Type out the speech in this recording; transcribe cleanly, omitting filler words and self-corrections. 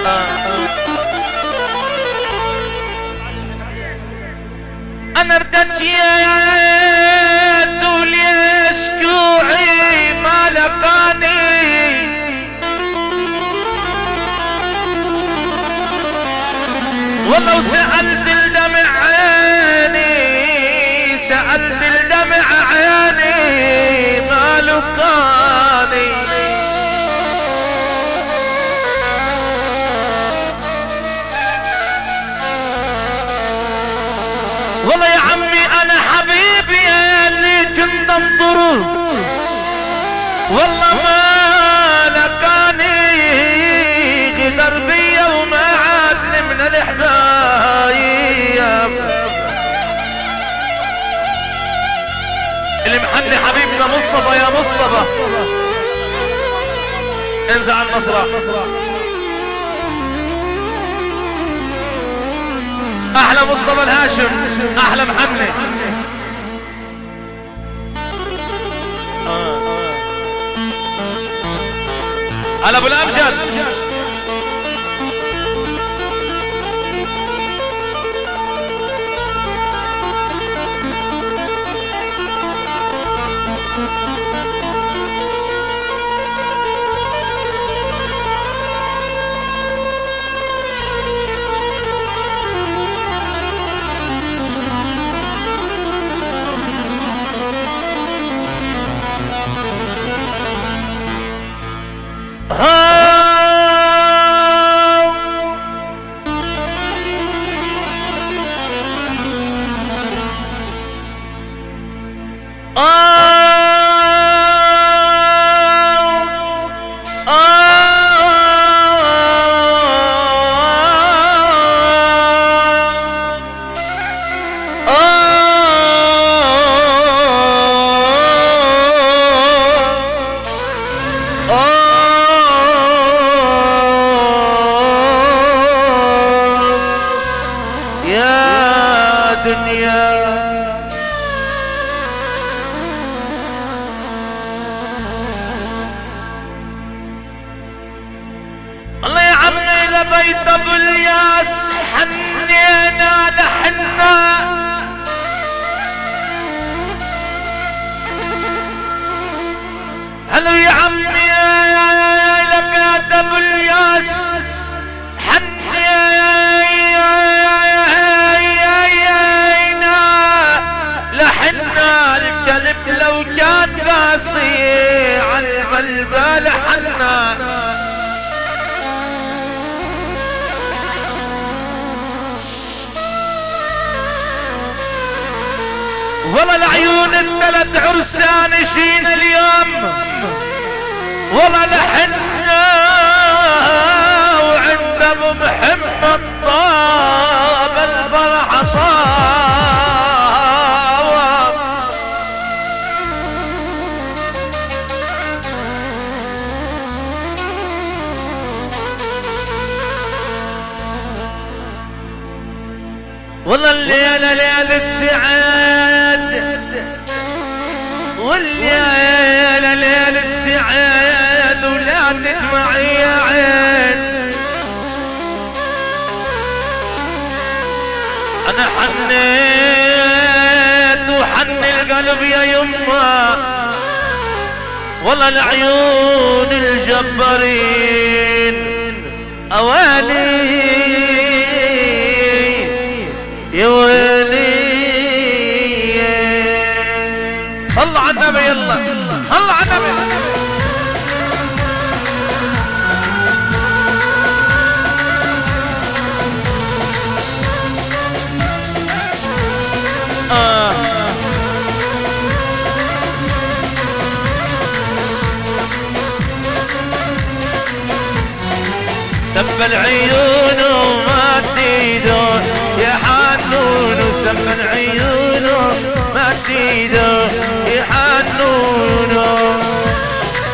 انا ارتجيت وليش كوعي ما لقاني والله وسألت الدمع عيني سألت الدمع عيني ما لقاني والله يا عمي انا حبيبي اللي كنت انظر والله ما لقاني غدر بيا وما عادني من الحبايب اللي محني حبيبنا مصطفى يا مصطفى انزع عن المسرح احلى مصطفى الهاشم احلى محمد على ابو الامجد بيت ابو الياس حنينا لحنا هلو يا عمي لبيت ابو الياس حنينا لحنا الكلب لو كان قاسي على البال حنا والله العيون الثلاث عرسان جينا اليوم والله لحنا وعند ابو محمد طاب الفرح صاوى والله الليلة ليلة سعاد والليلة ليلة سعاد ولا تدمعي يا عين انا حنيت وحن القلب يا يما والله العيون الجبارين اوالي يا ويلي الله على النبي يلا الله على النبي سب العيون وما تيدون يا حنون وسب العيون ما تيدون